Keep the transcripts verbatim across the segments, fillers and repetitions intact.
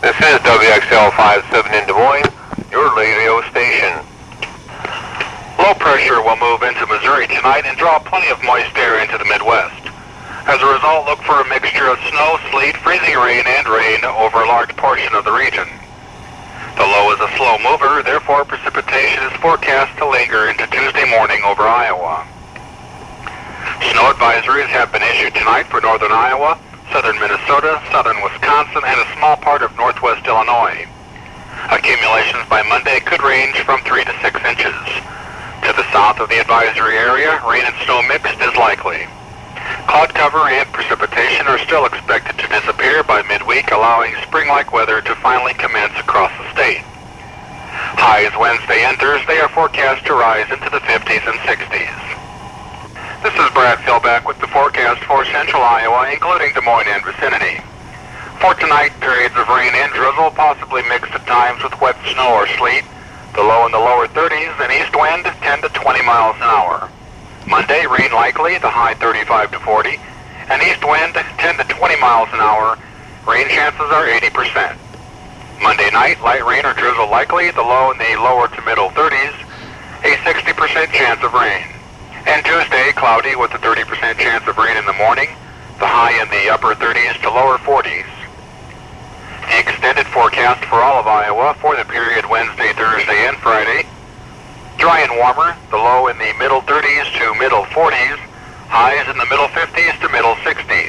This is W X L fifty-seven in Des Moines, your radio station. Low pressure will move into Missouri tonight and draw plenty of moist air into the Midwest. As a result, look for a mixture of snow, sleet, freezing rain, and rain over a large portion of the region. The low is a slow mover, therefore precipitation is forecast to linger into Tuesday morning over Iowa. Snow advisories have been issued tonight for northern Iowa, southern Minnesota, southern Wisconsin, and a small part of northwest Illinois. Accumulations by Monday could range from three to six inches. To the south of the advisory area, rain and snow mixed is likely. Cloud cover and precipitation are still expected to disappear by midweek, allowing spring-like weather to finally commence across the state. Highs Wednesday and Thursday are forecast to rise into the fifties and sixties. This is Brad Philback with the forecast for central Iowa, including Des Moines and vicinity. For tonight, periods of rain and drizzle, possibly mixed at times with wet snow or sleet. The low in the lower thirties, and east wind ten to twenty miles an hour. Monday, rain likely, the high thirty-five to forty, and east wind ten to twenty miles an hour. Rain chances are eighty percent. Monday night, light rain or drizzle likely, the low in the lower to middle thirties, a sixty percent chance of rain. And Tuesday, cloudy with a thirty percent chance of rain in the morning, the high in the upper thirties to lower forties. The extended forecast for all of Iowa for the period Wednesday, Thursday, and Friday. Dry and warmer, the low in the middle thirties to middle forties, highs in the middle fifties to middle sixties.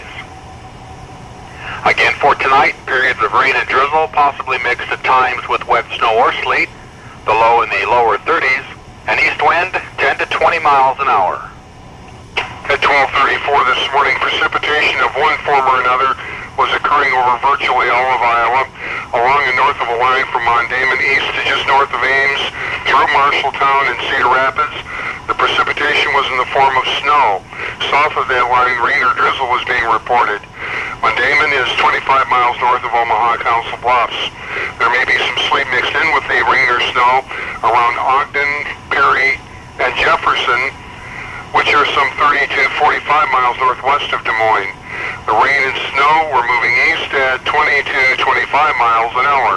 Again for tonight, periods of rain and drizzle, possibly mixed at times with wet snow or sleet, the low in the lower thirties, and east wind ten to twenty miles an hour. At twelve thirty-four this morning, precipitation of one form or another was occurring over virtually all of Iowa, along and north of a line from Mondamon east to just north of Ames, through Marshalltown and Cedar Rapids. The precipitation was in the form of snow. South of that line, rain or drizzle was being reported. Mondamon is twenty-five miles north of Omaha Council Bluffs. There may be some sleet mixed in with the rain or snow around Ogden, Perry, and Jefferson, which are some thirty to forty-five miles northwest of Des Moines. The rain and snow were moving east at twenty to twenty-five miles an hour.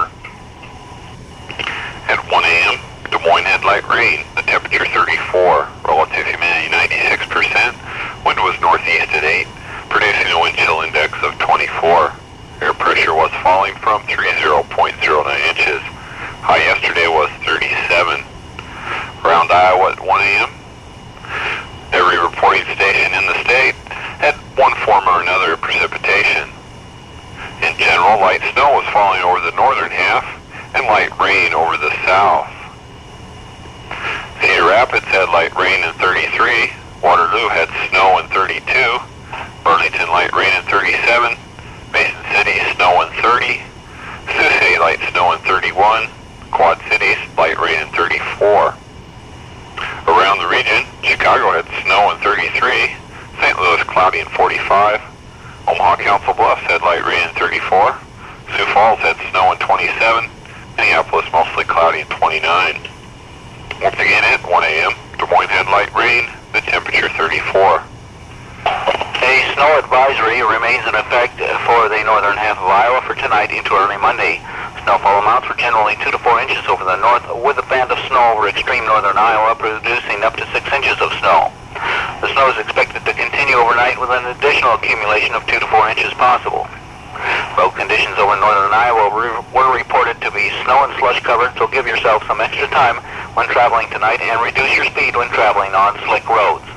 At one A M, Des Moines had light rain, the temperature thirty-four, relative humidity ninety-six percent, wind was northeast at eight, producing a wind chill index of twenty-four. Air pressure was falling from thirty point zero nine inches. High yesterday was thirty-seven. Around Iowa at one A M, every reporting station in the state had one form or another of precipitation. In general, light snow was falling over the northern half and light rain over the south. Cedar Rapids had light rain in thirty-three, Waterloo had snow in thirty-two, Burlington light rain in thirty-seven, Mason City snow in thirty, Sioux City light snow in thirty-one, Quad Cities light rain in thirty-four. Around the region, Chicago had snow in thirty-three, Saint Louis cloudy in forty-five, Omaha Council Bluffs had light rain in thirty-four, Sioux Falls had snow in twenty-seven, Minneapolis mostly cloudy in twenty-nine. Once again at one A M, Des Moines had light rain, the temperature thirty-four. A snow advisory remains in effect for the northern half of Iowa for tonight into early Monday. Snowfall amounts were generally two to four inches over the north, with a band of snow over extreme northern Iowa producing up to six inches of snow. The snow is expected to continue overnight with an additional accumulation of two to four inches possible. Road conditions over northern Iowa were reported to be snow and slush covered, so give yourself some extra time when traveling tonight and reduce your speed when traveling on slick roads.